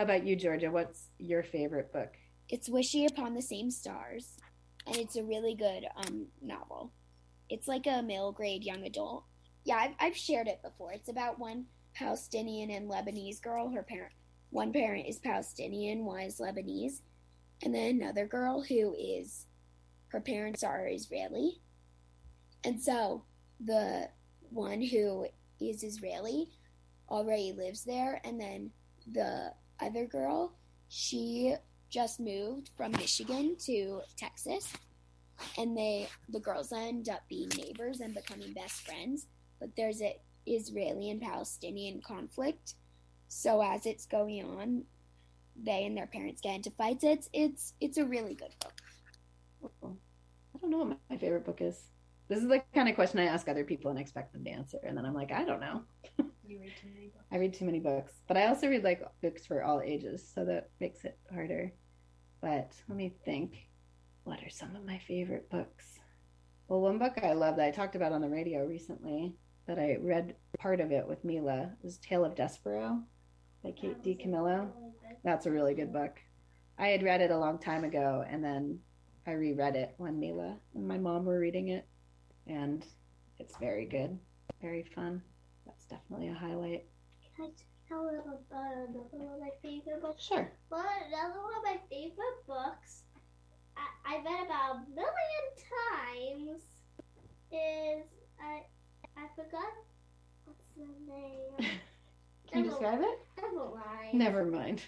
How about you, Georgia? What's your favorite book? It's Wishy Upon the Same Stars, and it's a really good novel. It's like a middle grade young adult. Yeah, I've shared it before. It's about one Palestinian and Lebanese girl. One parent is Palestinian, one is Lebanese, and then another girl who is, her parents are Israeli. And so the one who is Israeli already lives there, and then the other girl, she just moved from Michigan to Texas, and the girls end up being neighbors and becoming best friends. But there's a Israeli and Palestinian conflict, so as it's going on, they and their parents get into fights. It's a really good book. I don't know what my favorite book is. This is the kind of question I ask other people and expect them to answer, and then I'm like, I don't know. You read too many books. I read too many books, but I also read like books for all ages, so that makes it harder. But let me think. What are some of my favorite books? Well, one book I love that I talked about on the radio recently that I read part of it with Mila is Tale of Despero by Kate DiCamillo. That's a really good book. I had read it a long time ago, and then I reread it when Mila and my mom were reading it, and it's very good, very fun. That's definitely a highlight. Can I tell about another one of my favorite books? Sure. Well, another one of my favorite books I read about 1,000,000 times is I forgot what's the name. Can you describe it? Never mind. Never mind.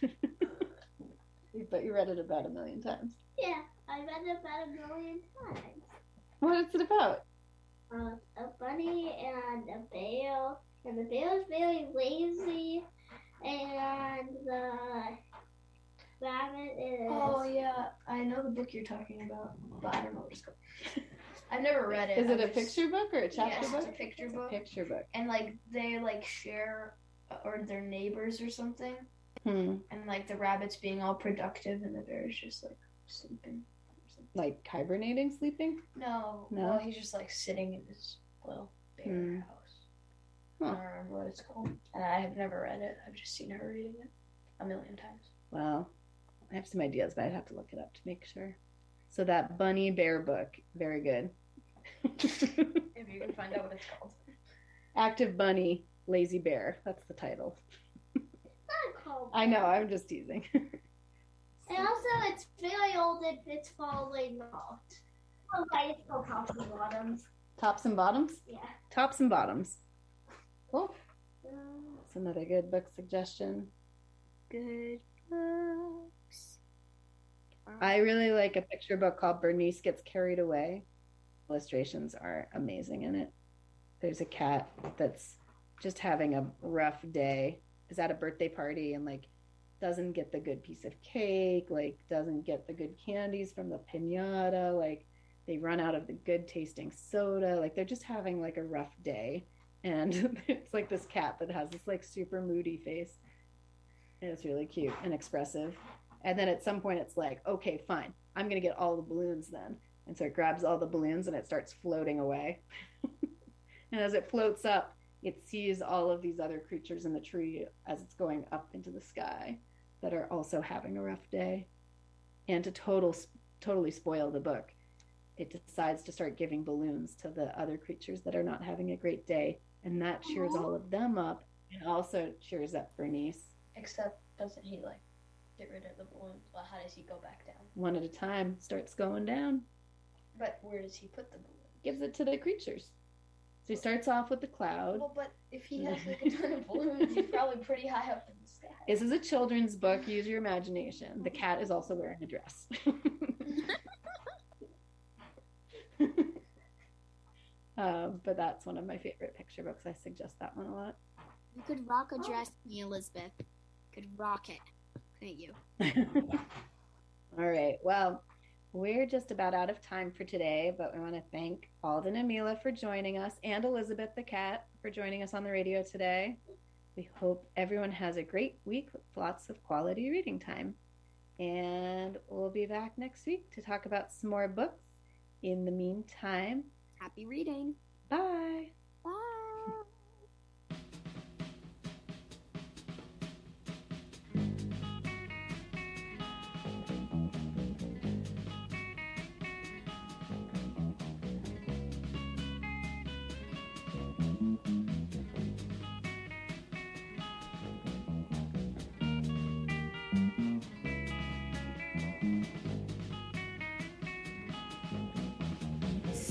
But you read it about 1,000,000 times. Yeah, I read it about 1,000,000 times. What is it about? A bunny and a bear, and the bear is very lazy, and the rabbit is... Oh, yeah. I know the book you're talking about, but I don't know what it's called. I've never read it. Is it a picture book or a chapter Yes, book? it's a picture book. Picture book. And, like, they, like, share, or they're neighbors or something. Hmm. And, like, the rabbit's being all productive, and the bear's just, like, sleeping. Like hibernating, sleeping? No. No? Well, he's just, like, sitting in his little bear house. Huh. I don't remember what it's called. And I have never read it. I've just seen her reading it 1,000,000 times. Well, I have some ideas, but I'd have to look it up to make sure. So that bunny bear book, very good. If you can find out what it's called. Active Bunny, Lazy Bear. That's the title. It's not called I know, I'm just teasing. And also, it's very old and it's falling off. Oh, it's called Tops and Bottoms. Tops and Bottoms? Yeah. Tops and Bottoms. Cool. That's another good book suggestion. Good books. I really like a picture book called Bernice Gets Carried Away. Illustrations are amazing in it. There's a cat that's just having a rough day, is at a birthday party and like doesn't get the good piece of cake, like doesn't get the good candies from the piñata, like they run out of the good tasting soda, like they're just having like a rough day. And it's like this cat that has this like super moody face. And it's really cute and expressive. And then at some point it's like, okay, fine, I'm gonna get all the balloons then. And so it grabs all the balloons and it starts floating away. And as it floats up, it sees all of these other creatures in the tree as it's going up into the sky that are also having a rough day. And to totally spoil the book, it decides to start giving balloons to the other creatures that are not having a great day. And that cheers all of them up and also cheers up Bernice. Except, doesn't he, like, get rid of the balloons? Well, how does he go back down? One at a time, starts going down. But where does he put the balloons? Gives it to the creatures. So he starts off with the cloud. Well, but if he has like a ton of balloons, he's probably pretty high up in the sky. This is a children's book. Use your imagination. The cat is also wearing a dress. But that's one of my favorite picture books. I suggest that one a lot. You could rock a dress, me, Elizabeth. You could rock it. Couldn't you? All right. Well, we're just about out of time for today, but we want to thank Alden and Mila for joining us and Elizabeth the cat for joining us on the radio today. We hope everyone has a great week with lots of quality reading time. And we'll be back next week to talk about some more books. In the meantime, happy reading. Bye. Bye.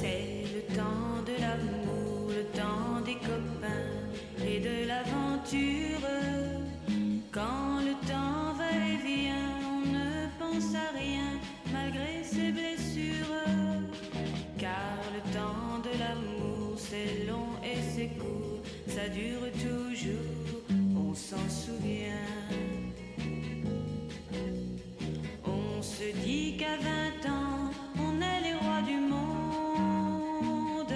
C'est le temps de l'amour, le temps des copains et de l'aventure. Quand le temps va et vient, on ne pense à rien malgré ses blessures. Car le temps de l'amour, c'est long et c'est court, ça dure toujours, on s'en souvient. On se dit qu'à 20 ans, on est les rois du monde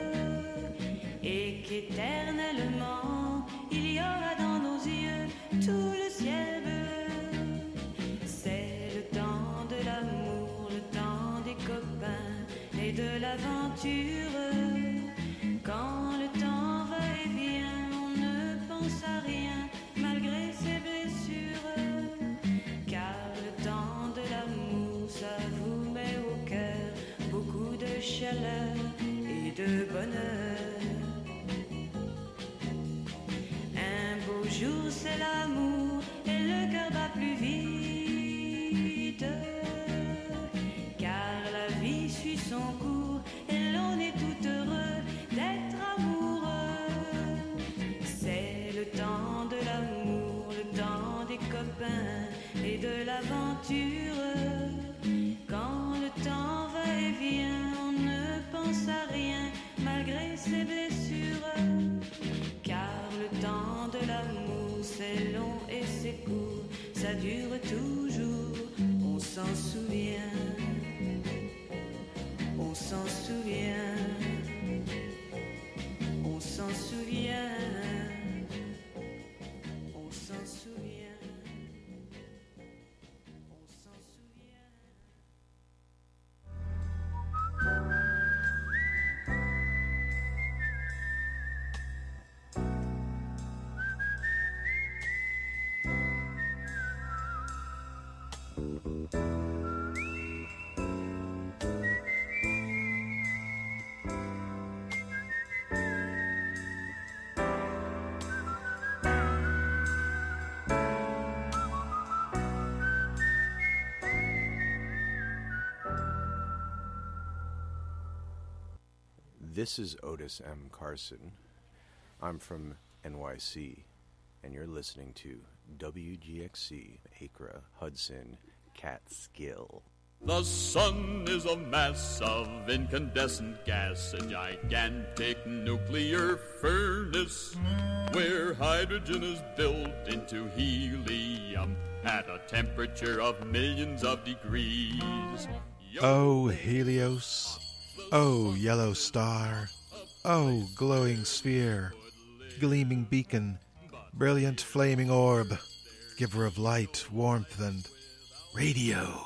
et qu'éternellement, il y aura dans nos yeux tout le ciel bleu. C'est le temps de l'amour, le temps des copains et de l'aventure. Quand le temps va et vient, on ne pense à rien malgré ses blessures. Car le temps de l'amour, ça vous met au cœur beaucoup de chaleur et de bonheur. Un beau jour c'est l'amour et le cœur bat plus vite. Car la vie suit son cours et l'on est tout heureux d'être amoureux. C'est le temps de l'amour, le temps des copains et de l'aventure. Quand le temps va et vient, on ne pense à rien malgré ses blessures. Car le temps de l'amour, c'est long et c'est court, ça dure toujours, on s'en souvient. On s'en souvient. On s'en souvient. On s'en souvient. On s'en souvient. This is Otis M. Carson. I'm from NYC, and you're listening to WGXC, Acra, Hudson, Catskill. The sun is a mass of incandescent gas, a gigantic nuclear furnace where hydrogen is built into helium at a temperature of millions of degrees. Oh, Helios. Oh, yellow star. Oh, glowing sphere. Gleaming beacon. Brilliant flaming orb. Giver of light, warmth, and radio.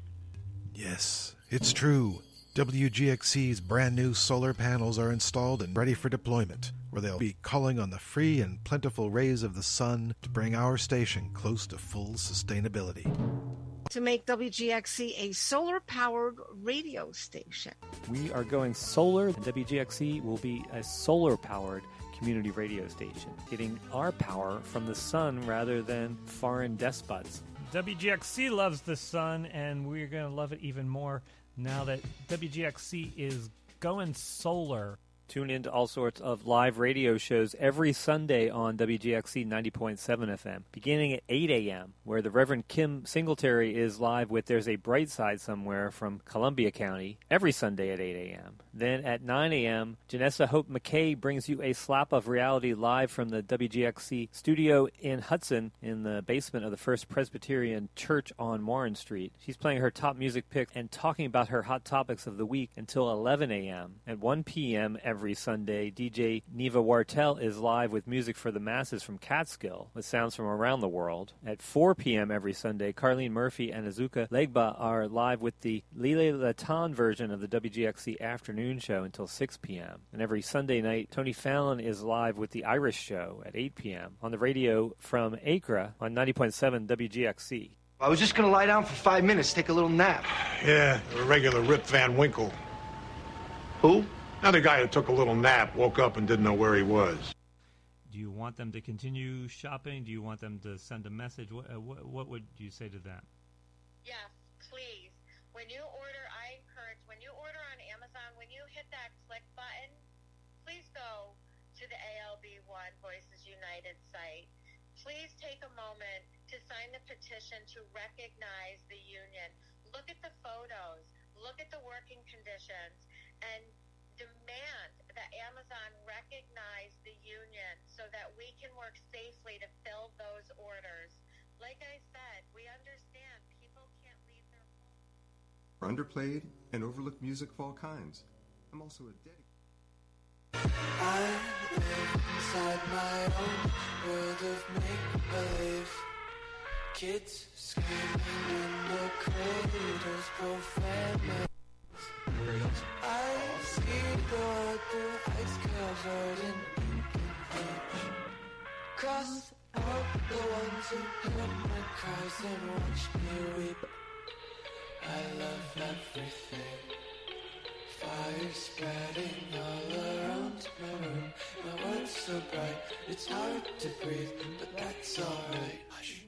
Yes, it's true. WGXC's brand new solar panels are installed and ready for deployment, where they'll be calling on the free and plentiful rays of the sun to bring our station close to full sustainability. To make WGXC a solar-powered radio station. We are going solar. WGXC will be a solar-powered community radio station, getting our power from the sun rather than foreign despots. WGXC loves the sun, and we're going to love it even more now that WGXC is going solar. Tune in to all sorts of live radio shows every Sunday on WGXC 90.7 FM, beginning at 8 a.m., where the Reverend Kim Singletary is live with There's a Bright Side Somewhere from Columbia County every Sunday at 8 a.m. Then at 9 a.m., Janessa Hope McKay brings you a slap of reality live from the WGXC studio in Hudson in the basement of the First Presbyterian Church on Warren Street. She's playing her top music picks and talking about her hot topics of the week until 11 a.m. At 1 p.m. every Sunday, DJ Neva Wartel is live with music for the masses from Catskill with sounds from around the world. At 4 p.m. every Sunday, Carlene Murphy and Azuka Legba are live with the Lile Latan version of the WGXC afternoon show until 6 p.m. And every Sunday night, Tony Fallon is live with the Irish Show at 8 p.m. on the radio from Acra on 90.7 WGXC. I was just going to lie down for 5 minutes, take a little nap. Yeah, a regular Rip Van Winkle. Who? Another guy who took a little nap, woke up and didn't know where he was. Do you want them to continue shopping? Do you want them to send a message? What would you say to that? Yes, please. When you order, I encourage, when you order on Amazon, when you hit that click button, please go to the ALB1 Voices United site. Please take a moment to sign the petition to recognize the union. Look at the photos, look at the working conditions, and demand that Amazon recognize the union so that we can work safely to fill those orders. Like I said, we understand people can't leave their homes. Underplayed and overlooked music of all kinds. I'm also a dedicated. I live inside my own world of make-believe. Kids screaming in the cradles, profanity. I see the world through ice covered in ink and bleach. Cross out the ones who hear my cries and watch me weep. I love everything. Fire spreading all around my room. My world's so bright, it's hard to breathe, but that's alright. Hush.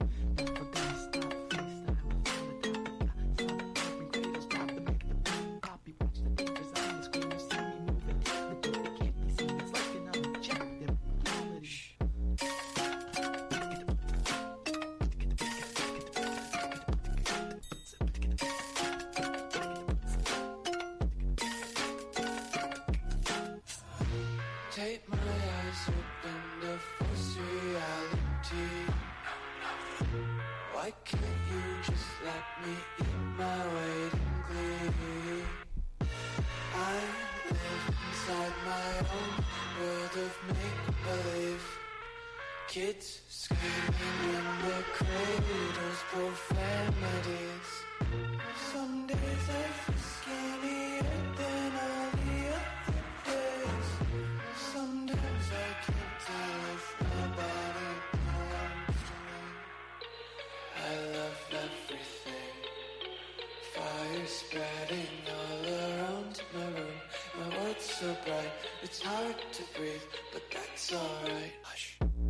Take my eyes open to force reality. Why can't you just let me eat my weight in glee? I live inside my own world of make-believe. Kids screaming in the cradles, profanities. Some days I feel skinnier than all the other days. Sometimes I can't tell if my body belongs to me. I love everything. Fire spreading all around my room. My world's so bright, it's hard to breathe, but that's alright. Hush.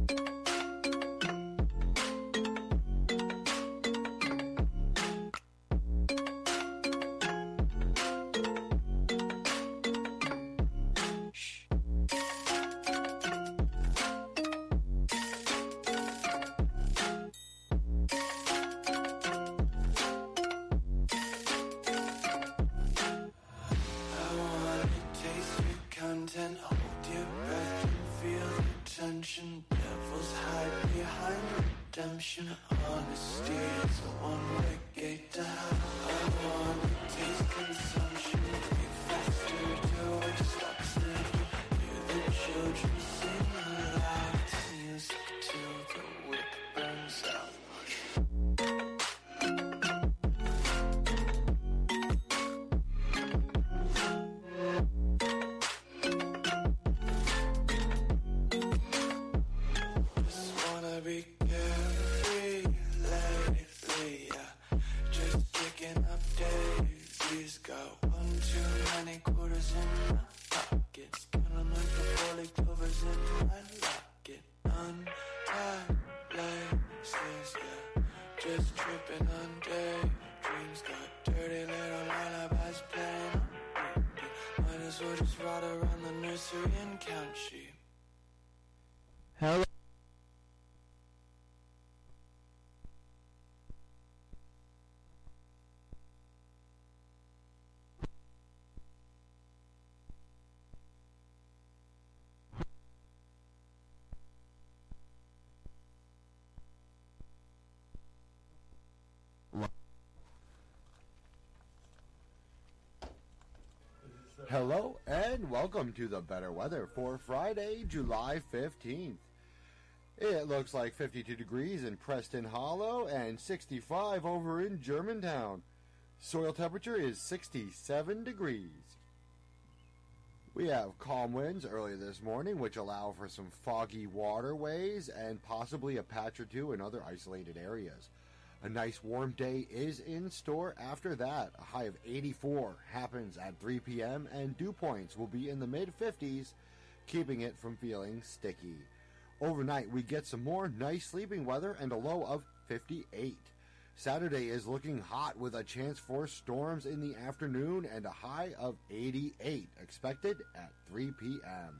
Content, hold your breath and feel the tension. Devils hide behind redemption. Honesty is a one-way gate to hell. I wanna taste consumption. Be faster to waste oxygen. Hear the children sing aloud. It's music till the wick burns out. Be carefree lately, yeah. Just kicking up daisies. Got one too many quarters in my pockets. Counting like the four-leaf clovers in my locket. Untied laces, yeah. Just tripping on daydreams. Got dirty little lullabies playing on repeat. Might as well just ride around the nursery and count sheep. Hello. Hello and welcome to the better weather for Friday, July 15th. It looks like 52 degrees in Preston Hollow and 65 over in Germantown. Soil temperature is 67 degrees. We have calm winds early this morning, which allow for some foggy waterways and possibly a patch or two in other isolated areas. A nice warm day is in store after that. A high of 84 happens at 3 p.m. and dew points will be in the mid-50s, keeping it from feeling sticky. Overnight, we get some more nice sleeping weather and a low of 58. Saturday is looking hot with a chance for storms in the afternoon and a high of 88 expected at 3 p.m.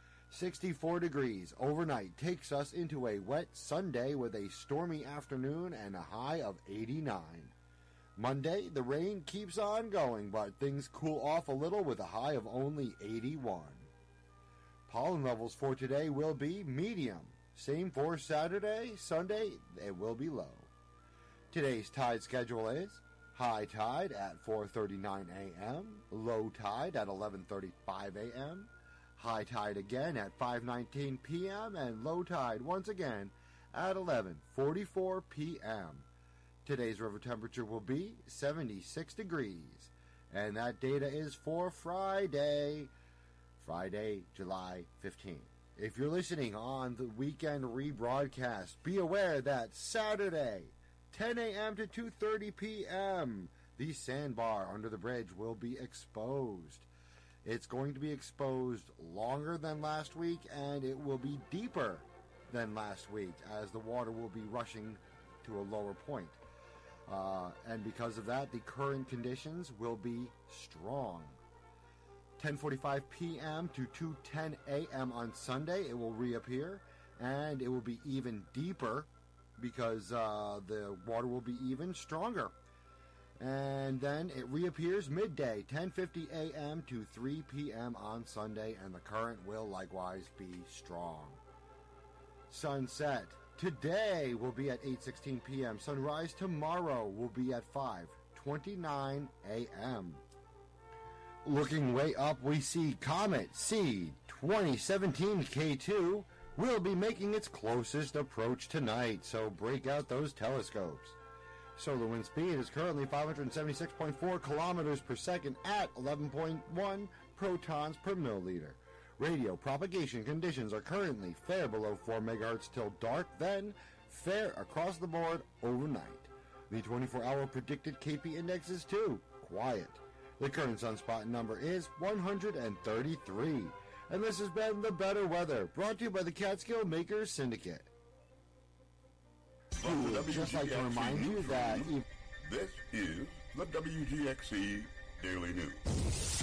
64 degrees overnight takes us into a wet Sunday with a stormy afternoon and a high of 89. Monday, the rain keeps on going, but things cool off a little with a high of only 81. Pollen levels for today will be medium. Same for Saturday. Sunday, it will be low. Today's tide schedule is high tide at 4:39 a.m., low tide at 11:35 a.m., high tide again at 5:19 p.m., and low tide once again at 11:44 p.m. Today's river temperature will be 76 degrees, and that data is for Friday, July 15th. If you're listening on the weekend rebroadcast, be aware that Saturday, 10 a.m. to 2:30 p.m., the sandbar under the bridge will be exposed. It's going to be exposed longer than last week, and it will be deeper than last week as the water will be rushing to a lower point. And because of that, the current conditions will be strong. 10:45 p.m. to 2:10 a.m. on Sunday, it will reappear, and it will be even deeper because the water will be even stronger. And then it reappears midday, 10:50 a.m. to 3 p.m. on Sunday, and the current will likewise be strong. Sunset today will be at 8:16 p.m. Sunrise tomorrow will be at 5:29 a.m. Looking way up, we see Comet C 2017 K2 will be making its closest approach tonight, so break out those telescopes. Solar wind speed is currently 576.4 kilometers per second at 11.1 protons per milliliter. Radio propagation conditions are currently fair below 4 megahertz till dark, then fair across the board overnight. The 24-hour predicted KP index is 2, quiet. The current sunspot number is 133. And this has been The Better Weather, brought to you by the Catskill Makers Syndicate. We'd just like to remind you that... This is the WGXC Daily News.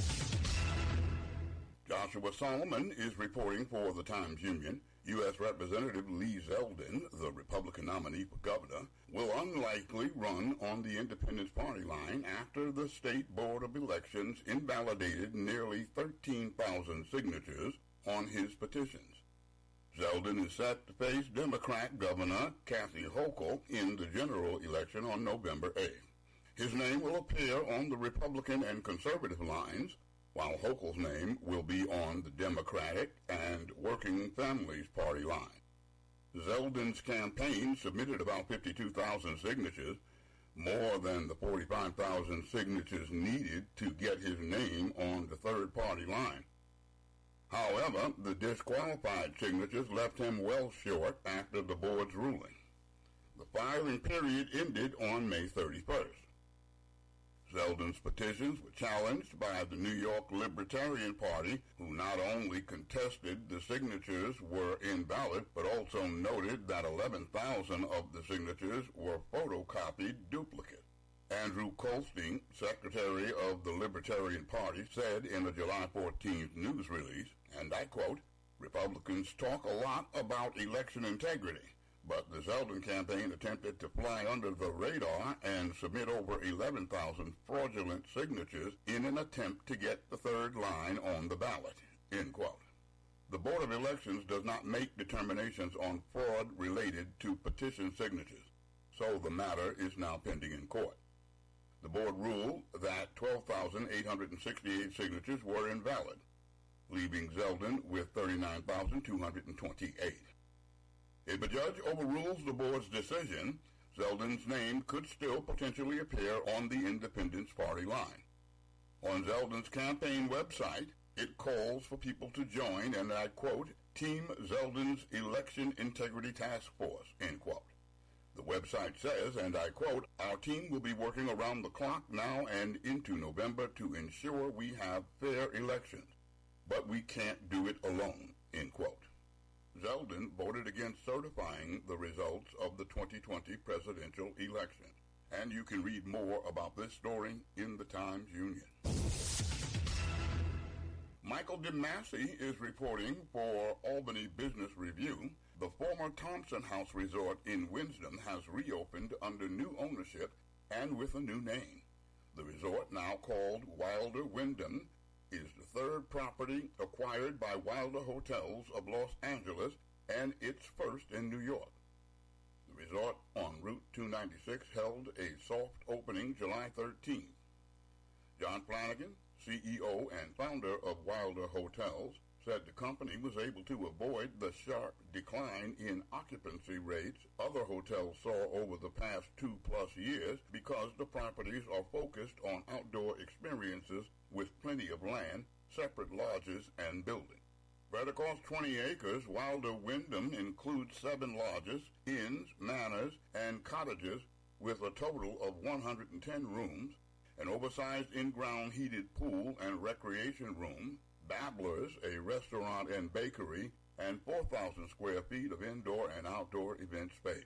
Joshua Solomon is reporting for the Times-Union. U.S. Representative Lee Zeldin, the Republican nominee for governor, will unlikely run on the Independence Party line after the State Board of Elections invalidated nearly 13,000 signatures on his petitions. Zeldin is set to face Democrat Governor Kathy Hochul in the general election on November 8th. His name will appear on the Republican and conservative lines, while Hochul's name will be on the Democratic and Working Families Party line. Zeldin's campaign submitted about 52,000 signatures, more than the 45,000 signatures needed to get his name on the third party line. However, the disqualified signatures left him well short after the board's ruling. The filing period ended on May 31st. Zeldin's petitions were challenged by the New York Libertarian Party, who not only contested the signatures were invalid, but also noted that 11,000 of the signatures were photocopied duplicate. Andrew Kolstein, secretary of the Libertarian Party, said in a July 14th news release, and I quote, "Republicans talk a lot about election integrity, but the Zeldin campaign attempted to fly under the radar and submit over 11,000 fraudulent signatures in an attempt to get the third line on the ballot," end quote. The Board of Elections does not make determinations on fraud related to petition signatures, so the matter is now pending in court. The board ruled that 12,868 signatures were invalid, leaving Zeldin with 39,228. If a judge overrules the board's decision, Zeldin's name could still potentially appear on the Independence Party line. On Zeldin's campaign website, it calls for people to join, and I quote, "Team Zeldin's Election Integrity Task Force," end quote. The website says, and I quote, "Our team will be working around the clock now and into November to ensure we have fair elections, but we can't do it alone," end quote. Zeldin voted against certifying the results of the 2020 presidential election. And you can read more about this story in the Times-Union. Michael DeMasi is reporting for Albany Business Review. The former Thompson House Resort in Winston has reopened under new ownership and with a new name. The resort, now called Wilder Wyndham, is the third property acquired by Wilder Hotels of Los Angeles and its first in New York. The resort on Route 296 held a soft opening July 13th. John Flanagan, CEO and founder of Wilder Hotels, said the company was able to avoid the sharp decline in occupancy rates other hotels saw over the past 2+ years because the properties are focused on outdoor experiences with plenty of land, separate lodges, and buildings. Spread across 20 acres, Wilder Wyndham includes 7 lodges, inns, manors, and cottages with a total of 110 rooms, an oversized in-ground heated pool and recreation room, Babblers, a restaurant and bakery, and 4,000 square feet of indoor and outdoor event space.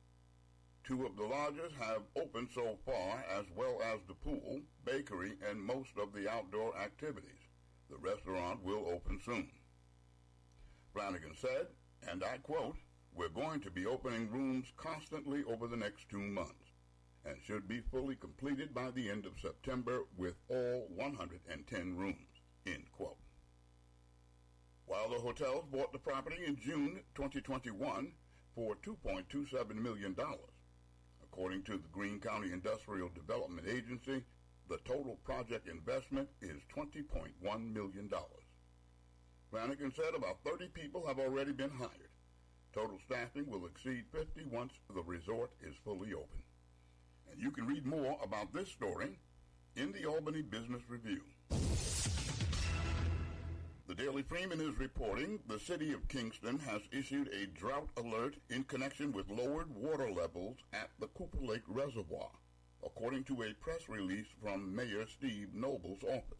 2 of the lodges have opened so far, as well as the pool, bakery, and most of the outdoor activities. The restaurant will open soon. Flanagan said, and I quote, "We're going to be opening rooms constantly over the next 2 months and should be fully completed by the end of September with all 110 rooms," end quote. Wilder Hotels bought the property in June 2021 for $2.27 million. According to the Greene County Industrial Development Agency, the total project investment is $20.1 million. Flanagan said about 30 people have already been hired. Total staffing will exceed 50 once the resort is fully open. And you can read more about this story in the Albany Business Review. The Daily Freeman is reporting the city of Kingston has issued a drought alert in connection with lowered water levels at the Cooper Lake Reservoir, according to a press release from Mayor Steve Noble's office.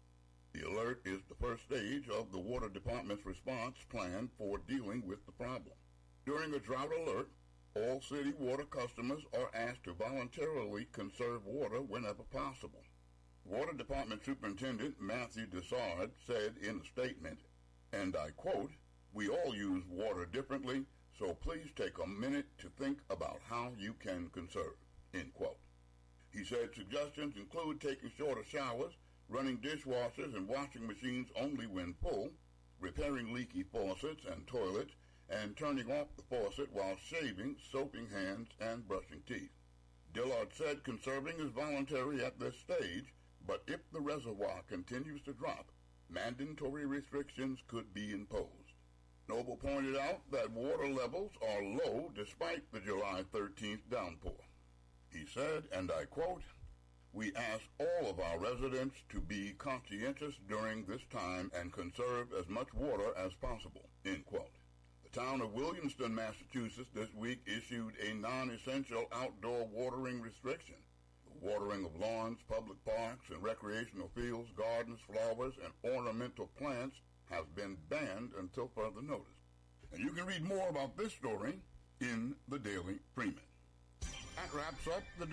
The alert is the first stage of the Water Department's response plan for dealing with the problem. During a drought alert, all city water customers are asked to voluntarily conserve water whenever possible. Water Department Superintendent Matthew Dessard said in a statement, and I quote, "We all use water differently, so please take a minute to think about how you can conserve," end quote. He said suggestions include taking shorter showers, running dishwashers and washing machines only when full, repairing leaky faucets and toilets, and turning off the faucet while shaving, soaping hands, and brushing teeth. Dillard said conserving is voluntary at this stage, but if the reservoir continues to drop, mandatory restrictions could be imposed. Noble pointed out that water levels are low despite the July 13th downpour. He said, and I quote, "We ask all of our residents to be conscientious during this time and conserve as much water as possible," end quote. The town of Williamston, Massachusetts, this week issued a non-essential outdoor watering restriction. The watering of lawns, public parks, and recreational fields, gardens, flowers, and ornamental plants has been banned until further notice. And you can read more about this story in the Daily Freeman. That wraps up the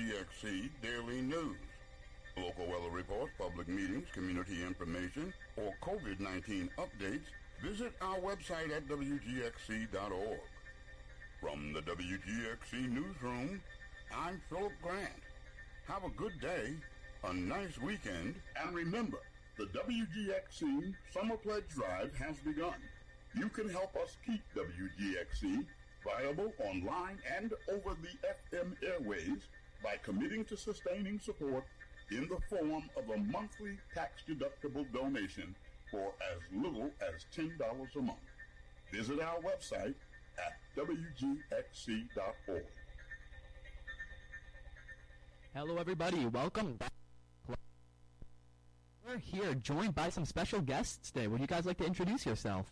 WGXC Daily News. Local weather reports, public meetings, community information, or COVID-19 updates, visit our website at WGXC.org. From the WGXC Newsroom, I'm Philip Grant. Have a good day, a nice weekend, and remember, the WGXC Summer Pledge Drive has begun. You can help us keep WGXC viable online and over the FM airways by committing to sustaining support in the form of a monthly tax-deductible donation for as little as $10 a month. Visit our website at WGXC.org. Hello, everybody. Welcome back. We're here joined by some special guests today. Would you guys like to introduce yourself?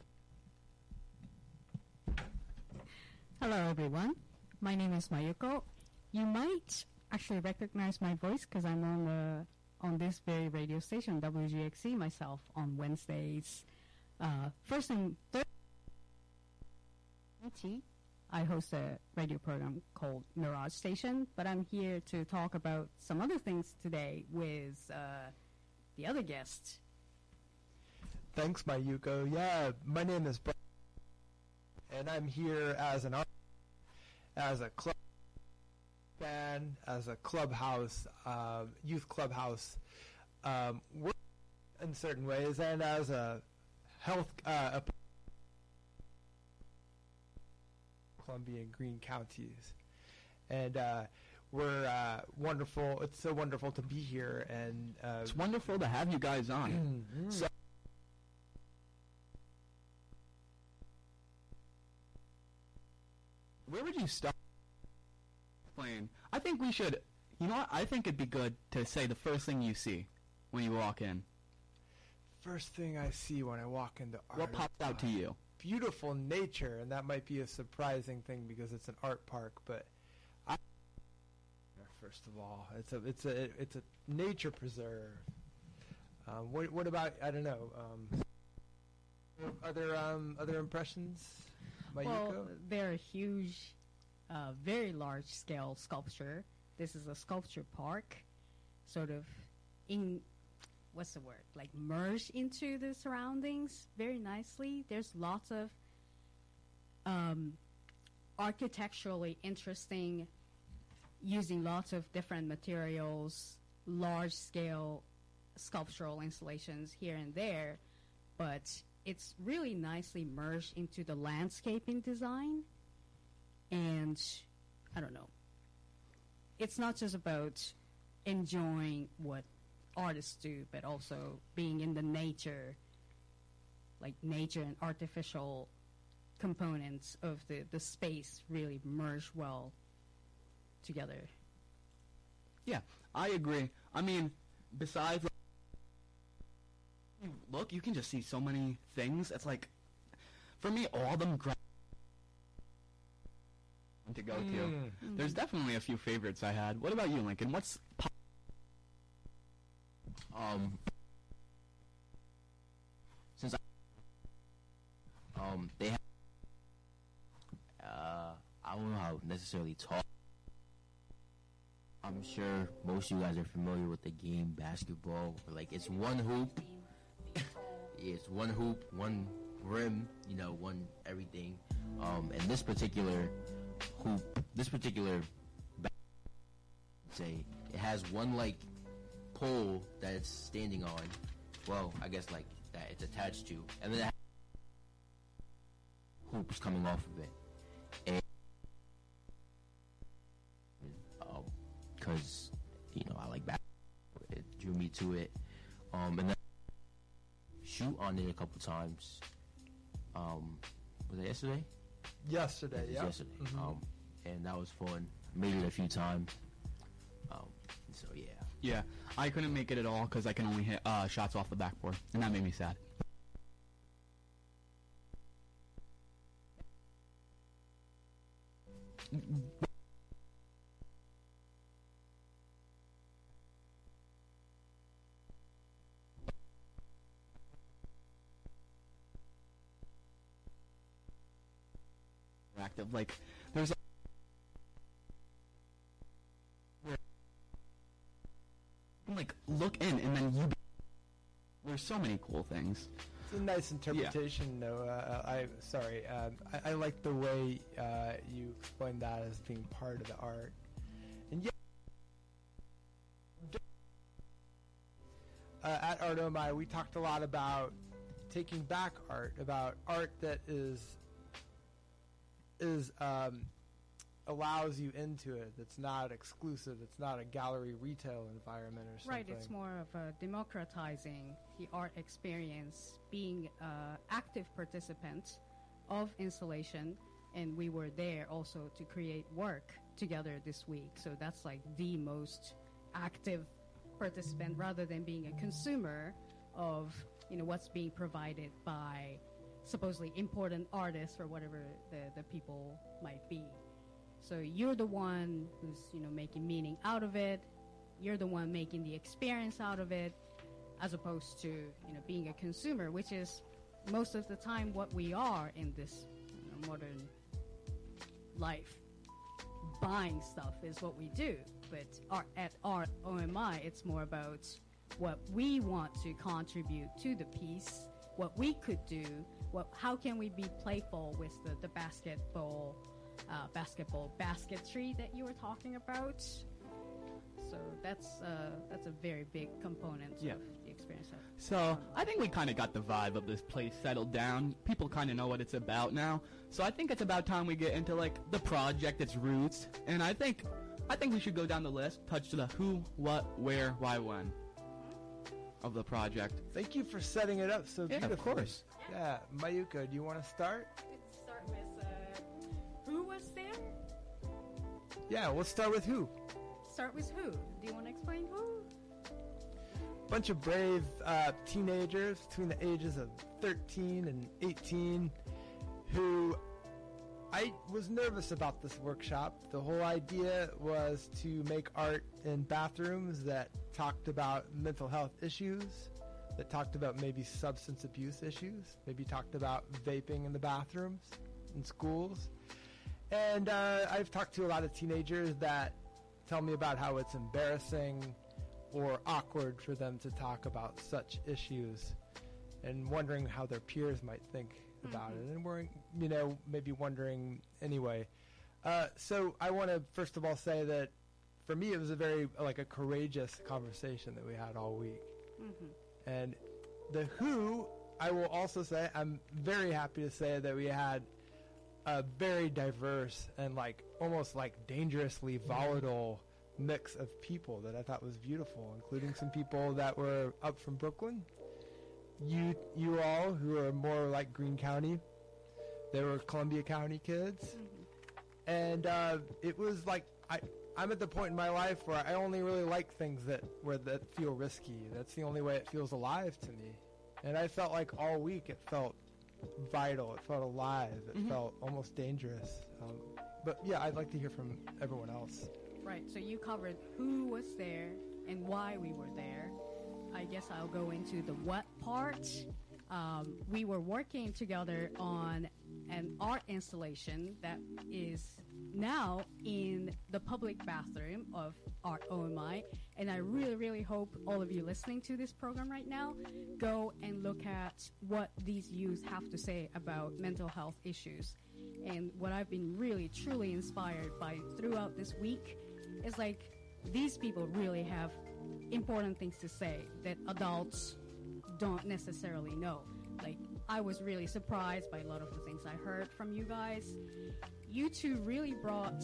Hello, everyone. My name is Mayuko. You might actually recognize my voice because I'm on this very radio station, WGXC, myself, on Wednesdays, first and third, I host a radio program called Mirage Station, but I'm here to talk about some other things today with the other guest. Thanks, Mayuko. Yeah, my name is Brian, and I'm here as an artist, as a club fan, as a clubhouse, youth clubhouse work in certain ways, and as a health Columbia and Greene counties. And we're wonderful. It's so wonderful to be here, and it's wonderful to have you guys on. So, where would you start playing? I think we should. You know what? I think it'd be good to say the first thing you see when you walk in. First thing I see when I walk into art. What popped out to you? Beautiful nature, and that might be a surprising thing because it's an art park. But first of all, it's a nature preserve. What about, I don't know? Are there other impressions, Mayuko? Well, they're a huge, very large scale sculpture. This is a sculpture park, sort of in, what's the word, like merged into the surroundings very nicely. There's lots of architecturally interesting, using lots of different materials, large scale sculptural installations here and there, but it's really nicely merged into the landscaping design. And I don't know, it's not just about enjoying what artists do, but also being in the nature, like nature and artificial components of the space really merge well together. Yeah, I agree. I mean, besides, look, you can just see so many things. It's like, for me, all of them to go to. There's definitely a few favorites I had. What about you, Lincoln? What's since they have I don't know how necessarily tall. I'm sure most of you guys are familiar with the game basketball. Like, it's one hoop. It's one hoop, one rim, you know, one everything. And this particular hoop, say, it has one, like, pole that it's standing on. Well, I guess, like, that it's attached to. And then it has hoops coming off of it. And because, you know, I like basketball. It drew me to it. And then shoot on it a couple times. Was it yesterday? Yesterday, yeah. Yesterday. Mm-hmm. And that was fun. Made it a few times. So, yeah. Yeah, I couldn't make it at all because I can only hit shots off the backboard, and that made me sad. Active, like, there's like look in and then there's so many cool things. It's a nice interpretation, though. I like the way you explained that as being part of the art. And yeah, at Art OMI, we talked a lot about taking back art, about art that allows you into it. It's not exclusive. It's not a gallery retail environment or something. Right, it's more of a democratizing the art experience, being an active participant of installation, and we were there also to create work together this week. So that's like the most active participant rather than being a consumer of, you know, what's being provided by supposedly important artists or whatever the people might be. So you're the one who's, you know, making meaning out of it. You're the one making the experience out of it, as opposed to, you know, being a consumer, which is most of the time what we are in this, you know, modern life. Buying stuff is what we do, but at our OMI, it's more about what we want to contribute to the piece, what we could do, how can we be playful with the basketball basketry that you were talking about. So that's a very big component of the experience. So I think we kind of got the vibe of this place settled down. People kind of know what it's about now. So I think it's about time we get into like the project, its roots, and I think we should go down the list, touch to the who, what, where, why, when of the project. Thank you for setting it up so beautifully. Of course. Yeah, Mayuko, do you want to start? Let's start with who was there? Yeah, we'll start with who. Start with who? Do you want to explain who? Bunch of brave teenagers between the ages of 13 and 18 who I was nervous about this workshop. The whole idea was to make art in bathrooms that talked about mental health issues, that talked about maybe substance abuse issues, maybe talked about vaping in the bathrooms in schools. And I've talked to a lot of teenagers that tell me about how it's embarrassing or awkward for them to talk about such issues, and wondering how their peers might think about it, and we're, maybe wondering anyway. So I want to first of all say that for me it was a very a courageous conversation that we had all week. And the who, I will also say, I'm very happy to say that we had a very diverse and almost dangerously volatile mix of people that I thought was beautiful, including some people that were up from Brooklyn. You all who are more like Greene County, they were Columbia County kids, and it was I'm at the point in my life where I only really like things that feel risky. That's the only way it feels alive to me, and I felt like all week it felt vital, it felt alive, it felt almost dangerous. But yeah, I'd like to hear from everyone else. Right, so you covered who was there and why we were there. I guess I'll go into the what part. We were working together on an art installation that is now in the public bathroom of Art OMI, and I really, really hope all of you listening to this program right now go and look at what these youth have to say about mental health issues. And what I've been really, truly inspired by throughout this week is these people really have important things to say that adults don't necessarily know. I was really surprised by a lot of the things I heard from you guys. You two really brought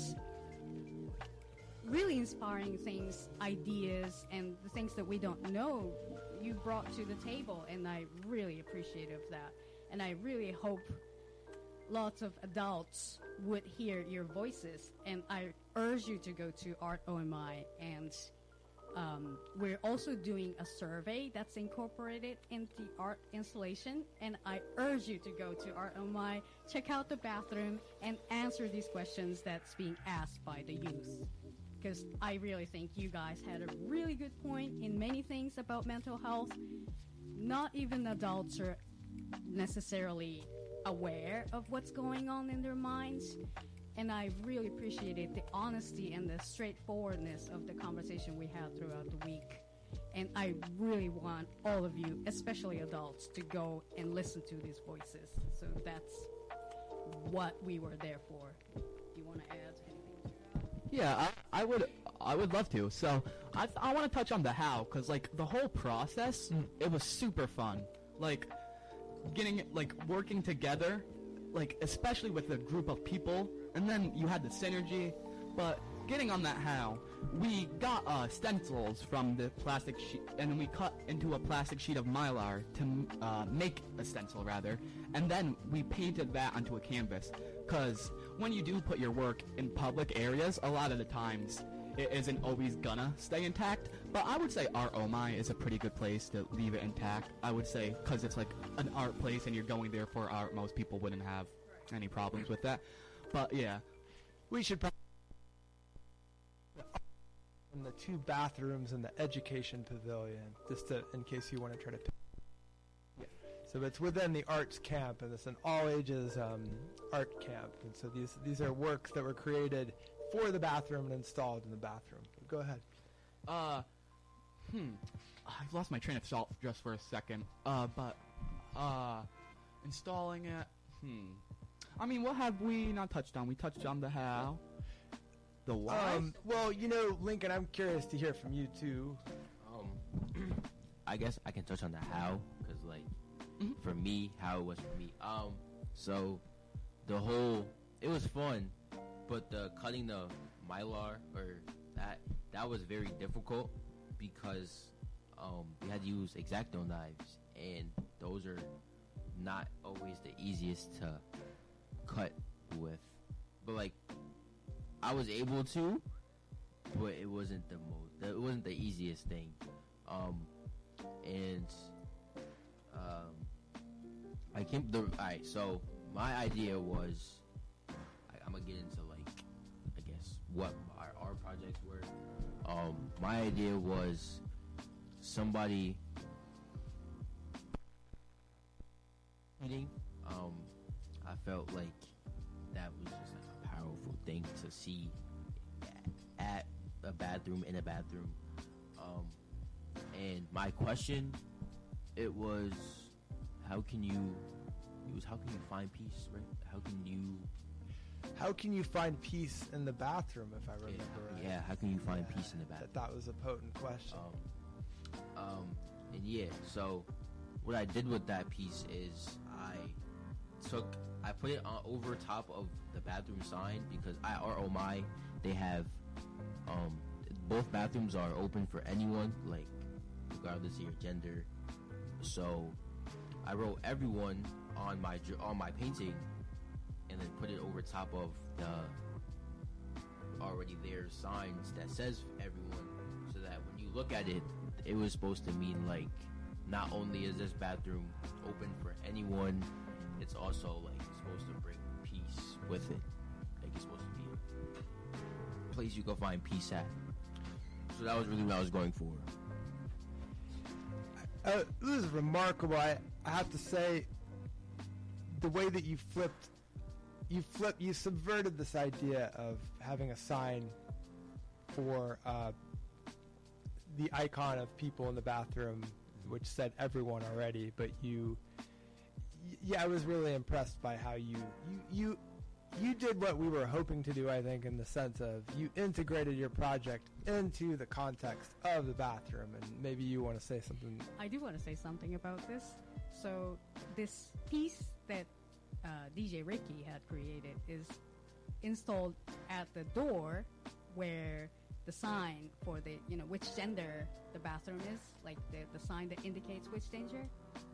really inspiring things, ideas, and the things that we don't know you brought to the table, and I really appreciate that. And I really hope lots of adults would hear your voices, and I urge you to go to Art OMI, and we're also doing a survey that's incorporated in the art installation, and I urge you to go to Art OMI, check out the bathroom, and answer these questions that's being asked by the youth. Because I really think you guys had a really good point in many things about mental health. Not even adults are necessarily aware of what's going on in their minds. And I really appreciated the honesty and the straightforwardness of the conversation we had throughout the week. And I really want all of you, especially adults, to go and listen to these voices. So that's what we were there for. Do you want to add anything to that? Yeah, I would love to. So I want to touch on the how, because the whole process, it was super fun. Getting working together, especially with a group of people, and then you had the synergy. But getting on that how, we got stencils from the plastic sheet, and we cut into a plastic sheet of Mylar to make a stencil, rather, and then we painted that onto a canvas. Because when you do put your work in public areas, a lot of the times it isn't always gonna stay intact. But I would say Art OMI is a pretty good place to leave it intact. I would say, because it's an art place and you're going there for art, most people wouldn't have any problems with that. But yeah, we should probably in the two bathrooms in the education pavilion, just in case you want to try to. Yeah. So it's within the arts camp, and it's an all-ages art camp. And so these are works that were created for the bathroom and installed in the bathroom. Go ahead. I've lost my train of thought just for a second. But installing it. I mean, what have we not touched on? We touched on the how. The why. Well, Lincoln, I'm curious to hear from you too. I guess I can touch on the how, because for me, how it was for me. So it was fun, but the cutting the mylar or that was very difficult because we had to use X-Acto knives, and those are not always the easiest to cut with. But I was able to, but it wasn't the easiest thing. Alright, so my idea was, I'm gonna get into I guess what our projects were. My idea was somebody eating. I felt like that was just a powerful thing to see at a bathroom, in a bathroom. And my question, it was how can you find peace, right? How can you find peace in the bathroom, if I remember right? Yeah, how can you find peace in the bathroom? That was a potent question. So what I did with that piece is I put it over top of the bathroom sign, because at ROMI they have both bathrooms are open for anyone, regardless of your gender. So I wrote everyone on my painting, and then put it over top of the already there signs that says everyone, so that when you look at it, it was supposed to mean not only is this bathroom open for anyone, it's also supposed to bring peace with it. It's supposed to be a place you can find peace at. So that was really what I was going for. This is remarkable. I have to say, the way that you subverted this idea of having a sign for the icon of people in the bathroom, which said everyone already, but I was really impressed by how you did what we were hoping to do, I think, in the sense of you integrated your project into the context of the bathroom. And maybe you want to say something. I do want to say something about this. So this piece that DJ Ricky had created is installed at the door where the sign for the, which gender the bathroom is, the sign that indicates which gender.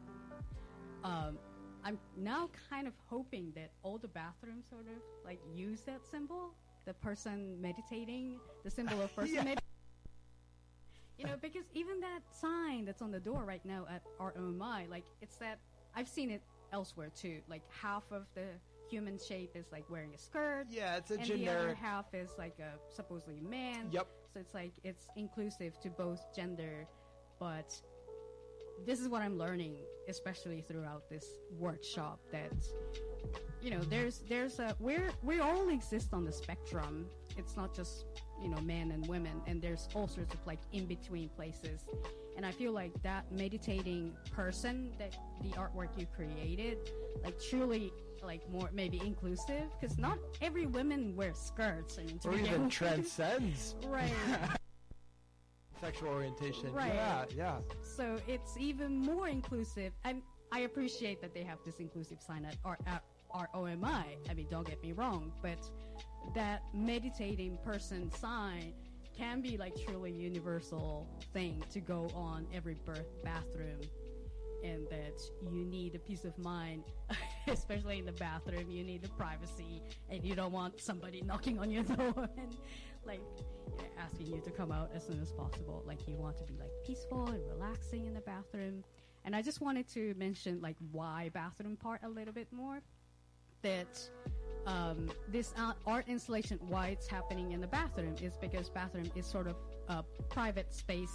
I'm now kind of hoping that all the bathrooms sort of use that symbol, the person meditating, the symbol of person meditating. Because even that sign that's on the door right now at ROMI, it's that, I've seen it elsewhere too. Half of the human shape is wearing a skirt. Yeah, it's a and generic. The other half is a supposedly man. Yep. So it's inclusive to both gender, but this is what I'm learning, especially throughout this workshop, that there's a we all exist on the spectrum. It's not just men and women, and there's all sorts of in between places. And I feel like that meditating person, that the artwork you created, truly more maybe inclusive, because not every woman wears skirts or even transcends right sexual orientation. Right. Yeah. So it's even more inclusive, and I appreciate that they have this inclusive sign at ROMI. I mean, don't get me wrong, but that meditating person sign can be truly universal thing to go on every bathroom, and that you need a peace of mind, especially in the bathroom. You need the privacy, and you don't want somebody knocking on your door and asking you to come out as soon as possible. You want to be peaceful and relaxing in the bathroom. And I just wanted to mention why bathroom part a little bit more. That this art installation, why it's happening in the bathroom, is because bathroom is sort of a private space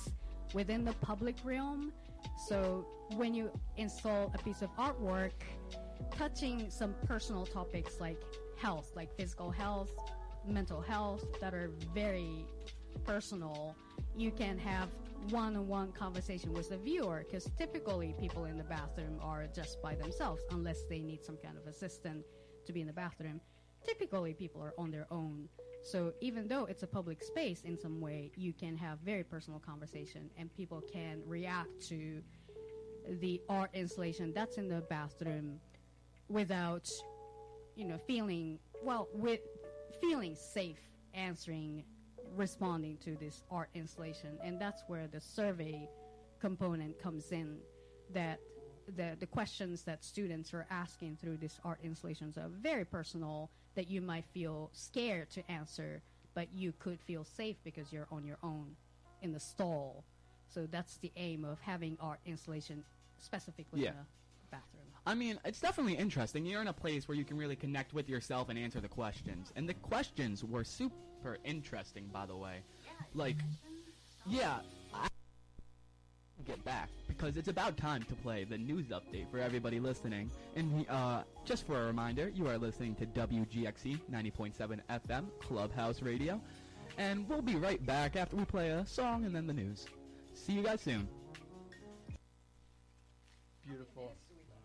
within the public realm. So when you install a piece of artwork touching some personal topics like health, like physical health, mental health, that are very personal, you can have one-on-one conversation with the viewer, because typically people in the bathroom are just by themselves unless they need some kind of assistant to be in the bathroom. Typically people are on their own. So even though it's a public space in some way, you can have very personal conversation and people can react to the art installation that's in the bathroom without, feeling safe responding to this art installation. And that's where the survey component comes in, that the questions that students are asking through these art installations are very personal, that you might feel scared to answer, but you could feel safe because you're on your own in the stall. So that's the aim of having art installation specifically in a bathroom. I mean, it's definitely interesting. You're in a place where you can really connect with yourself and answer the questions. And the questions were super interesting, by the way. I get back because it's about time to play the news update for everybody listening. And just for a reminder, you are listening to WGXC 90.7 FM Clubhouse Radio. And we'll be right back after we play a song and then the news. See you guys soon. Beautiful.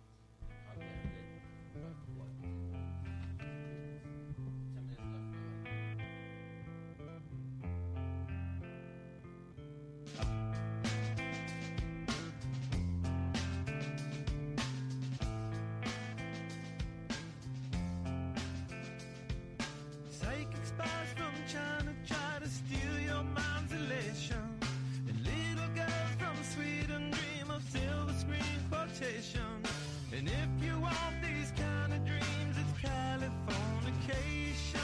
Psychic spies from China try to steal your mind's elation. And little girls from Sweden dream of silver screen quotation. And if you want these kind of dreams, it's Californication.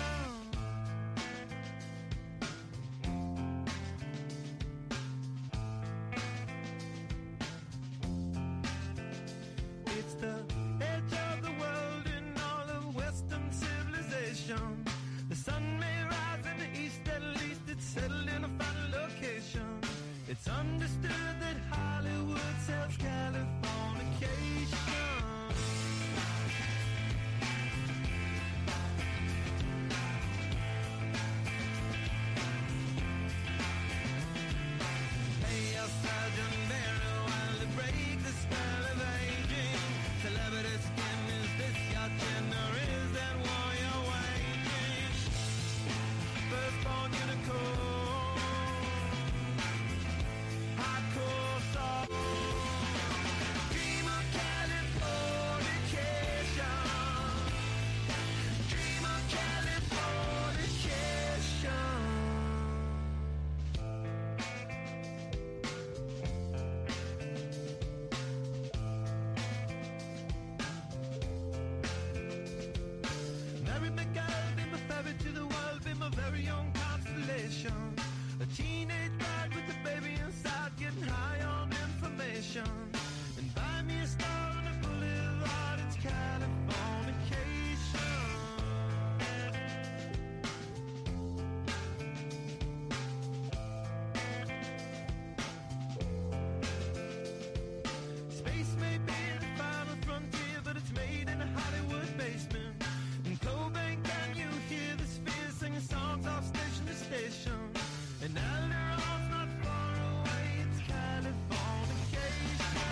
It's the edge of the world in all of Western civilization. The sun may rise in the east, at least it's settled in a final location. It's understood that Hollywood sells Californication. Pay your surgeon very well to break the spell of aging. Celebrity skin, is this your gender? Is that war you're waging? Firstborn unicorn, hardcore soul. Dream of Californication. Dream of Californication. Mary McGill, be my ferry to the world, be my very own constellation. A teenage bride with a baby inside, getting high on information. And buy me a star on a boulevard, it's Californication. Space may be the final frontier, but it's made in a Hollywood basement. In Cobain, can you hear the spheres singing songs off station to station? And Alderon's not far away, it's Californication.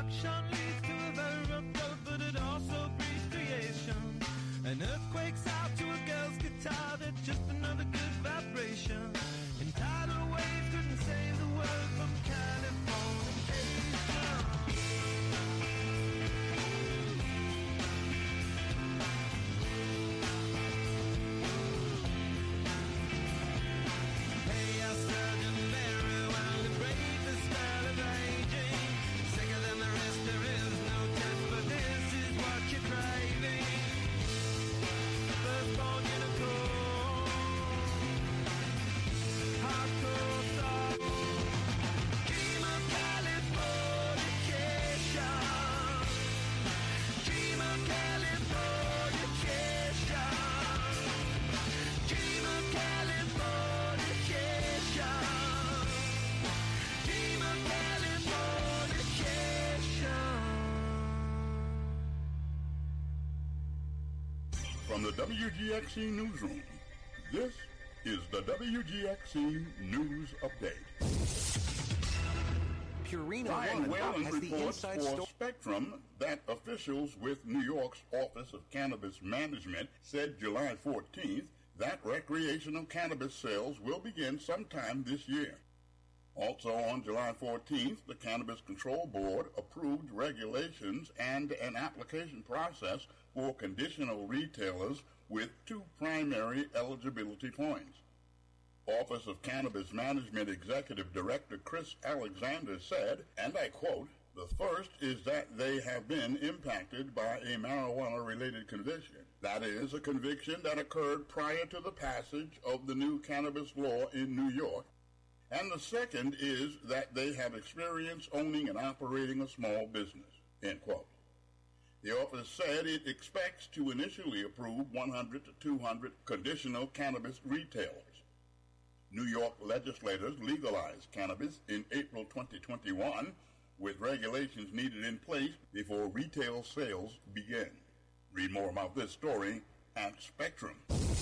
destruction leads to a very rough road, but it also breeds creation. An earthquake's out to a girl's guitar, that's just another good vibration. And tidal waves couldn't save the world from Californication. Hey, I surgeon Mary, while the bravest style of aging. Sicker than the rest, there is no test, but this is what you're craving. Firstborn unicorn, hardcore thought. Dream of Californication. Dream of Californication. Dream of Californication. Dream of Californication. From the WGXC Newsroom, this is the WGXC News Update. Purina Ryan One Whalen has the reports inside for story. Spectrum that officials with New York's Office of Cannabis Management said July 14th that recreational cannabis sales will begin sometime this year. Also on July 14th, the Cannabis Control Board approved regulations and an application process for conditional retailers with two primary eligibility points. Office of Cannabis Management Executive Director Chris Alexander said, and I quote, "The first is that they have been impacted by a marijuana-related conviction. That is, a conviction that occurred prior to the passage of the new cannabis law in New York. And the second is that they have experience owning and operating a small business," end quote. The office said it expects to initially approve 100 to 200 conditional cannabis retailers. New York legislators legalized cannabis in April 2021, with regulations needed in place before retail sales begin. Read more about this story at Spectrum.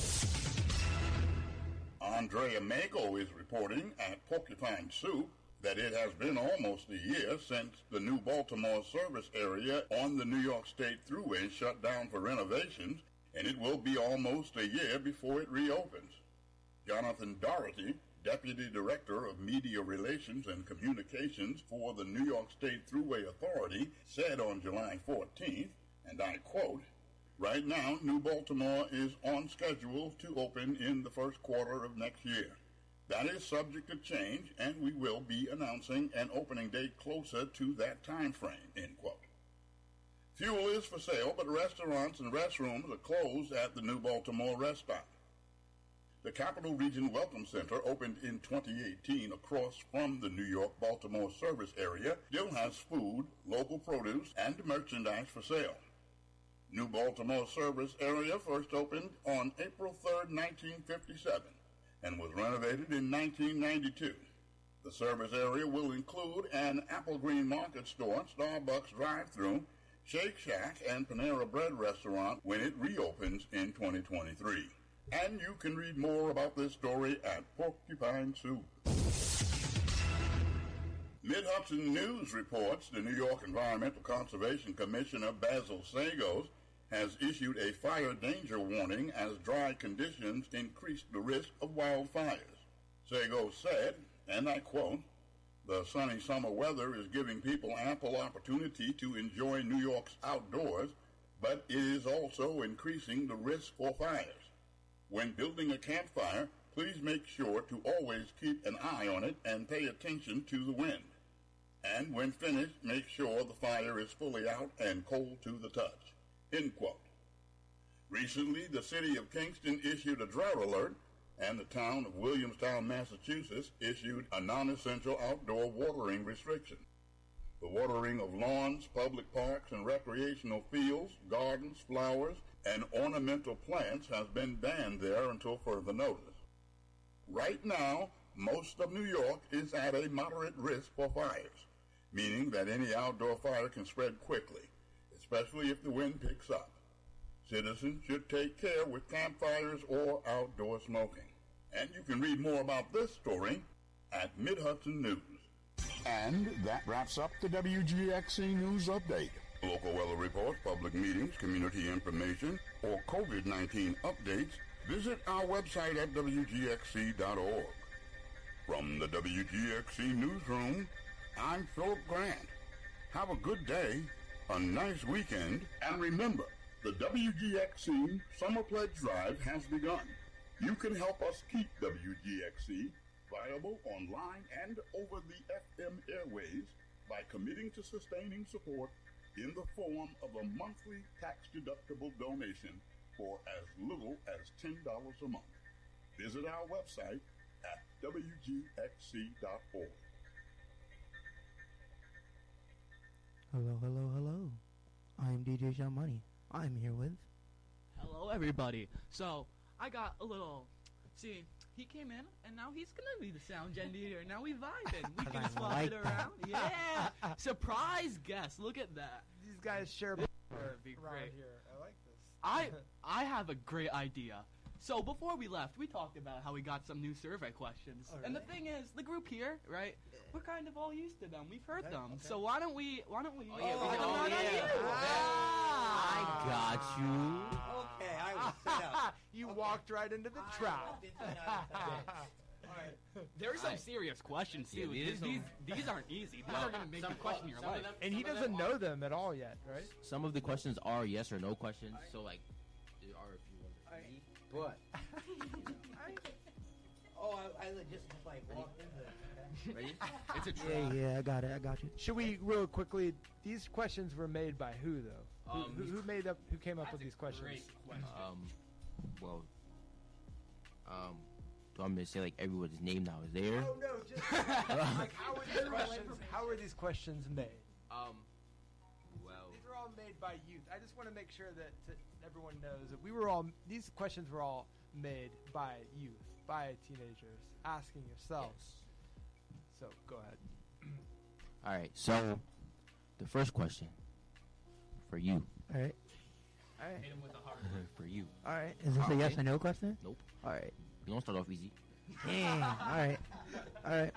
Andrea Mago is reporting at Porcupine Soup that it has been almost a year since the new Baltimore service area on the New York State Thruway shut down for renovations, and it will be almost a year before it reopens. Jonathan Doherty, Deputy Director of Media Relations and Communications for the New York State Thruway Authority, said on July 14th, and I quote, "Right now, New Baltimore is on schedule to open in the first quarter of next year. That is subject to change, and we will be announcing an opening date closer to that time frame," end quote. Fuel is for sale, but restaurants and restrooms are closed at the New Baltimore rest stop. The Capital Region Welcome Center, opened in 2018 across from the New York-Baltimore service area, still has food, local produce, and merchandise for sale. New Baltimore service area first opened on April 3, 1957, and was renovated in 1992. The service area will include an Apple Green Market store, Starbucks drive-thru, Shake Shack, and Panera Bread restaurant when it reopens in 2023. And you can read more about this story at Porcupine Soup. Mid-Hudson News reports the New York Environmental Conservation Commissioner Basil Sagos has issued a fire danger warning as dry conditions increase the risk of wildfires. Sagos said, and I quote, "The sunny summer weather is giving people ample opportunity to enjoy New York's outdoors, but it is also increasing the risk for fires. When building a campfire, please make sure to always keep an eye on it and pay attention to the wind. And when finished, make sure the fire is fully out and cold to the touch," end quote. Recently, the city of Kingston issued a drought alert, and the town of Williamstown, Massachusetts, issued a non-essential outdoor watering restriction. The watering of lawns, public parks, and recreational fields, gardens, flowers, and ornamental plants has been banned there until further notice. Right now, most of New York is at a moderate risk for fires, meaning that any outdoor fire can spread quickly, especially if the wind picks up. Citizens should take care with campfires or outdoor smoking. And you can read more about this story at Mid-Hudson News. And that wraps up the WGXC News Update. Local weather reports, public meetings, community information, or COVID-19 updates, visit our website at WGXC.org. From the WGXC Newsroom, I'm Philip Grant. Have a good day, a nice weekend, and remember, the WGXC Summer Pledge Drive has begun. You can help us keep WGXC viable online and over the FM airways by committing to sustaining support in the form of a monthly tax-deductible donation for as little as $10 a month. Visit our website at WGXC.org. Hello, hello, hello. I'm DJ Sean Money. I'm here with... Hello, everybody. So, I got a little... See, he came in, and now he's going to be the sound engineer. Now we vibing. We can swap like it around. Yeah. Surprise guest. Look at that. These guys share This around would be great. here. I like this. I have a great idea. So before we left, we talked about how we got some new survey questions. Oh, And the really? thing is, the group here, right? We're kind of all used to them. We've heard Okay, them. okay. So why don't we Oh, yeah, we try them know. out on Yeah. you? I got you. Okay, I will sit up. You walked right into the trap. There's some serious questions too. Yeah, These aren't easy. These are going to make you question your life. And he doesn't know them at all yet, right? Some of the questions are yes or no questions. So, like, there are a few ones. But... I legit just like walked into it. Ready? It's a trap. Yeah, I got it. I got you. Should we real quickly? These questions were made by who though? Who came up with these questions? Well, do I say like everyone's name now is there? Oh no, just like how were these questions made? Well, These were all made by youth. I just want to make sure that everyone knows that these questions were all made by youth, by teenagers, asking yourselves. So go ahead. all right. So, the first question for you. All right. Hit him with the hard For you. All right. Is this a yes or no question? Nope. All right. You don't start off easy. Damn. All right. All right.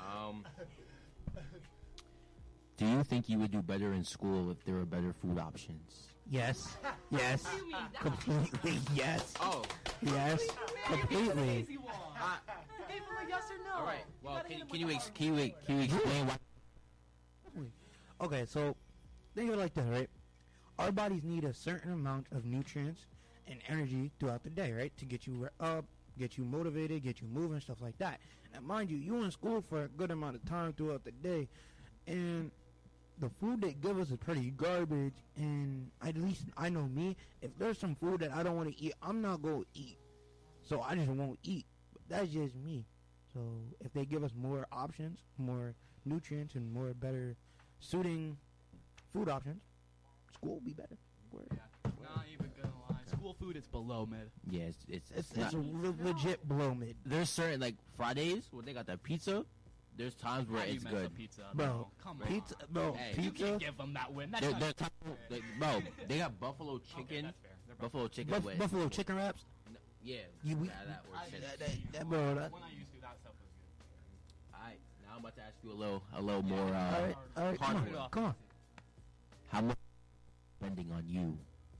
Do you think you would do better in school if there were better food options? Yes. Yes. What do you mean that? Completely yes. Oh. Yes. Completely. Gave him a yes or no. All right. Well, gotta hit him can you with the can you explain why? Okay, so think of it like this, right? Our bodies need a certain amount of nutrients and energy throughout the day, right? To get you up, get you motivated, get you moving, stuff like that. And mind you, you're in school for a good amount of time throughout the day, and the food they give us is pretty garbage. And at least I know me, if there's some food that I don't want to eat, I'm not going to eat. So I just won't eat. But that's just me. So if they give us more options, more nutrients, and more better suiting food options, school will be better. Word. Yeah, not even gonna lie. School food is below mid. Yeah, It's not, legit below mid. there's certain like Fridays when they got that pizza. There's times where How do you it's mess good. up pizza, Bro, come on. pizza, bro, Hey. You pizza. can't give them that win. That's There- not there are times, bro, they got buffalo chicken. that's fair. They're Buffalo chicken with Buffalo chicken wraps. Yeah, You- we- that works. That bro, that. When I used to, that stuff was good. All right, now I'm about to ask you a little more. All right, hard come one. on, come on. How much spending on you?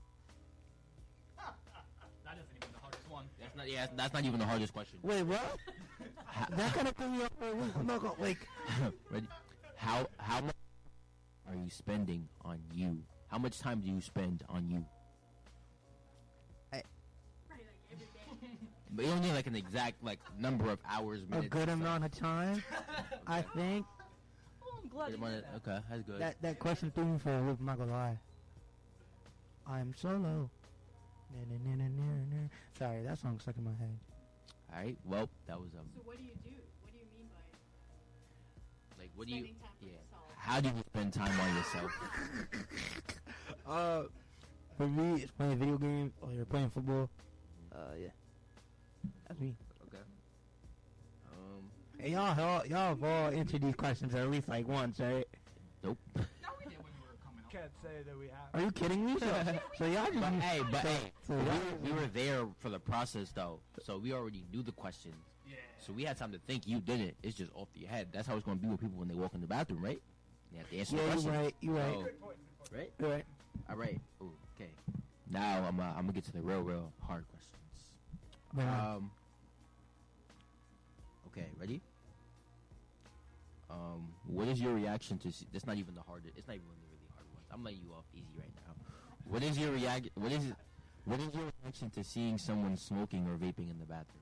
That isn't even the hardest one. That's not. Yeah, that's not even the hardest question. Wait, what? That kind of threw me off for a week. I'm not gonna like. Ready? How much are you spending on you? How much time do you spend on you? But you don't need like an exact like number of hours, A minutes. good amount of time, I think. Oh, I'm glad you did that. Okay, that's good. That question threw me for a loop. I'm not gonna lie. I'm solo. Sorry, that song stuck in my head. All right. Well, that was So what do you do? What do you mean by like what do you? spending time for Yeah. yourself? How do you spend time on yourself? For me, it's playing video games or you're playing football. Yeah, that's me. Okay. Hey, y'all have all answered these questions at least like once, right? Nope. No, we did when you were coming up. Can't say that we have. Are you kidding me? So y'all just. But hey, so we were there for the process though, so we already knew the questions. So we had time to think. You didn't. It's just off your head. That's how it's going to be with people when they walk in the bathroom, right? They have to answer the question. You're right. So, right? You're right. All right. Ooh, okay. Now I'm gonna get to the real hard questions. Yeah. Okay, ready? What is your reaction to? That's not even the hardest. It's not even the really hard ones. I'm letting you off easy right now. What is your What is your reaction to seeing someone smoking or vaping in the bathroom?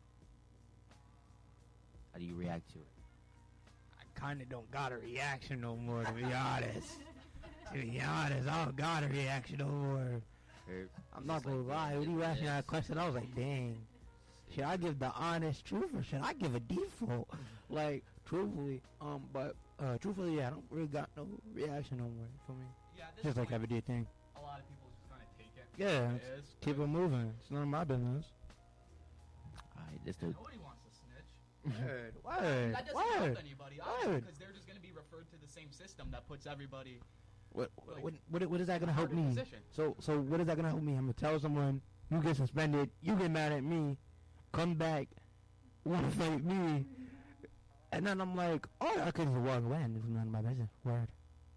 How do you react to it? I kind of don't got a reaction no more, to be honest. To be honest, I don't got a reaction no more. I'm not gonna lie. When you asked me that question, I was like, dang. Should I give the honest truth or should I give a default? Like, truthfully, truthfully, yeah, I don't really got no reaction no more for me. Yeah, just like everyday thing. A lot of people just kind of take it. Yeah, It is, keep it moving. It's none of my business. Alright, that's the. Nobody wants to snitch. Word. That doesn't help anybody, obviously, because they're just going to be referred to the same system that puts everybody. What is that gonna help me? Position. So what is that gonna help me? I'm gonna tell someone, you get suspended, you get mad at me, come back, wanna fight me, and then I'm like, oh, I could just walk away and it's none of my business. Word.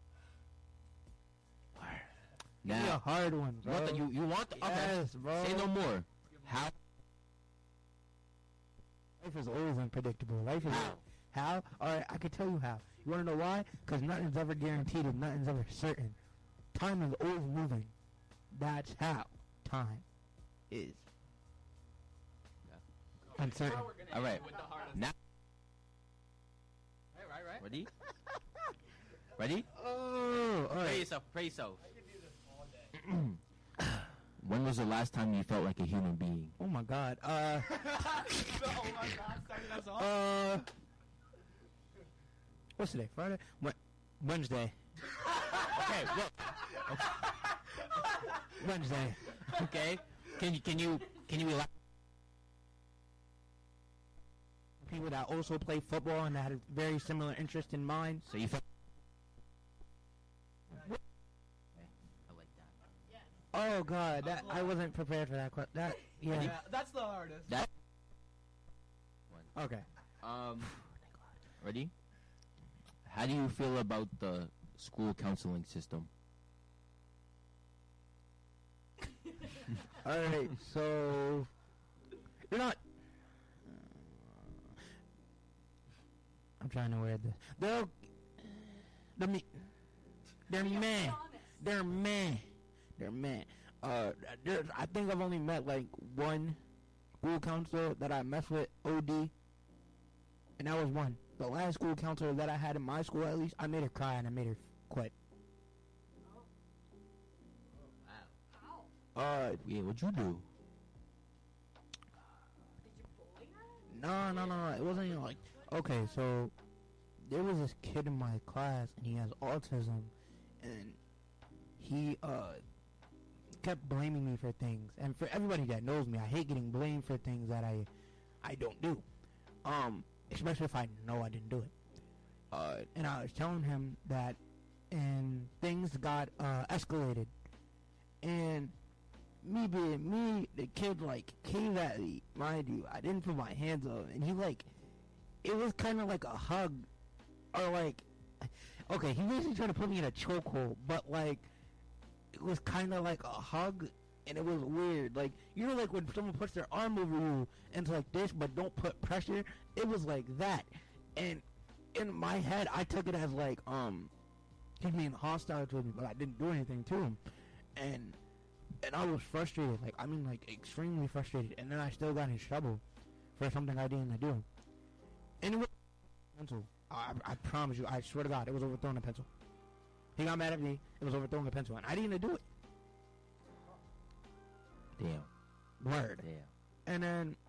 Give me a hard one, bro. You want the yes, bro. Say no more. How? Life is always unpredictable. Life is how? Alright, I can tell you how. You wanna know why? Because nothing's ever guaranteed and nothing's ever certain. Time is always moving. That's how time is. Uncertain. Alright. Now. Right. Ready? Ready? Oh, alright. Pray yourself. Pray yourself. When was the last time you felt like a human being? Oh my God. What's today? Friday? Wednesday. Okay, look. Wednesday. Okay. Can you elaborate? People that also play football and that had a very similar interest in mine. So you felt. Oh God, that I wasn't prepared for that. Yeah. That's the hardest. That. Okay. Ready? How do you feel about the school counseling system? All right, so you're not. I'm trying to wear this. They're man. I think I've only met like one school counselor that I messed with, OD, and that was one. The last school counselor that I had in my school, at least, I made her cry and I made her quit. Yeah, what'd you do? No. It wasn't even like. Okay, so there was this kid in my class, and he has autism, and he kept blaming me for things. And for everybody that knows me, I hate getting blamed for things that I don't do. Especially if I know I didn't do it. And I was telling him that, and things got escalated, and me being me, the kid like came at me. Mind you, I didn't put my hands up, and he like, it was kind of like a hug, or like, okay, he basically tried to put me in a chokehold, but like, it was kind of like a hug, and it was weird. Like, you know, like when someone puts their arm over you and it's like this, but don't put pressure. It was like that, and in my head, I took it as like he's being hostile to me, but I didn't do anything to him, and I was frustrated. Like, I mean, like extremely frustrated, and then I still got in trouble for something I didn't do. And it was pencil. I promise you, I swear to God, it was overthrowing a pencil. He got mad at me. It was overthrowing a pencil, and I didn't even do it. Damn. Word. Damn. And then